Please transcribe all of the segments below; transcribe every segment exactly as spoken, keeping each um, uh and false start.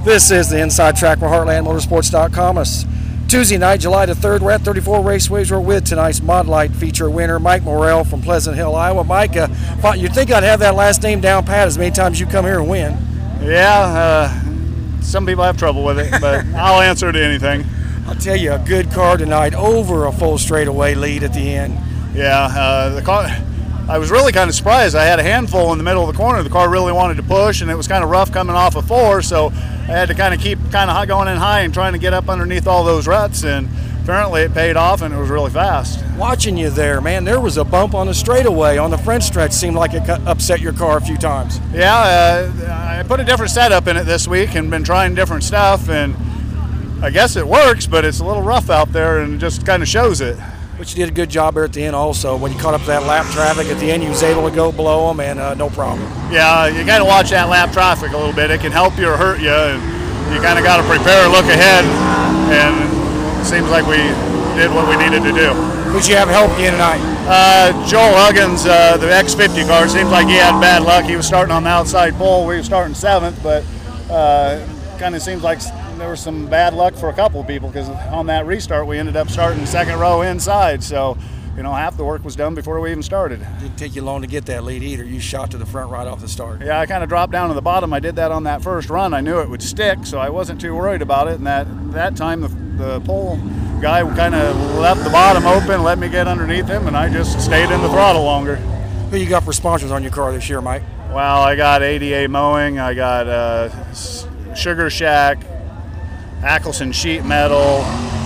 This is the Inside Track for Heartland Motorsports dot com. It's Tuesday night, July the third. We're at thirty-four Raceways. We're with tonight's Mod Light feature winner, Mike Morrell from Pleasant Hill, Iowa. Mike, uh, you'd think I'd have that last name down pat as many times you come here and win. Yeah, uh, some people have trouble with it, but I'll answer to anything. I'll tell you, a good car tonight over a full straightaway lead at the end. Yeah, uh, the car. I was really kind of surprised. I had a handful in the middle of the corner. The car really wanted to push, and it was kind of rough coming off of four, so I had to kind of keep kind of going in high and trying to get up underneath all those ruts, and apparently it paid off, and it was really fast. Watching you there, man, there was a bump on the straightaway. On the French stretch, seemed like it upset your car a few times. Yeah, uh, I put a different setup in it this week and been trying different stuff, and I guess it works, but it's a little rough out there, and it just kind of shows it. But you did a good job there at the end also. When you caught up to that lap traffic at the end, you was able to go below them, and uh, no problem. Yeah, you got to watch that lap traffic a little bit. It can help you or hurt you, and you kind of got to prepare and look ahead, and it seems like we did what we needed to do. Who'd you have help you tonight? Uh, Joel Huggins, uh, the X fifty car, seems like he had bad luck. He was starting on the outside pole. We were starting seventh, but uh, kind of seems like there was some bad luck for a couple of people, because on that restart we ended up starting second row inside, so you know half the work was done before we even started. It didn't take you long to get that lead either. You shot to the front right off the start. Yeah, I kind of dropped down to the bottom. I did that on that first run. I knew it would stick, so I wasn't too worried about it, and that that time the, the pole guy kind of left the bottom open, let me get underneath him, and I just stayed in the throttle longer. Who you got for sponsors on your car this year, Mike? Well, I got A D A Mowing, I got uh, Sugar Shack, Ackelson Sheet Metal.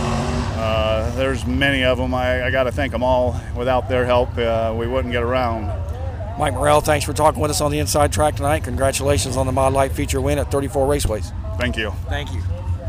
Uh, there's many of them. I, I got to thank them all. Without their help, uh, we wouldn't get around. Mike Morrell, thanks for talking with us on the Inside Track tonight. Congratulations on the Mod Light feature win at thirty-four Raceways. Thank you. Thank you.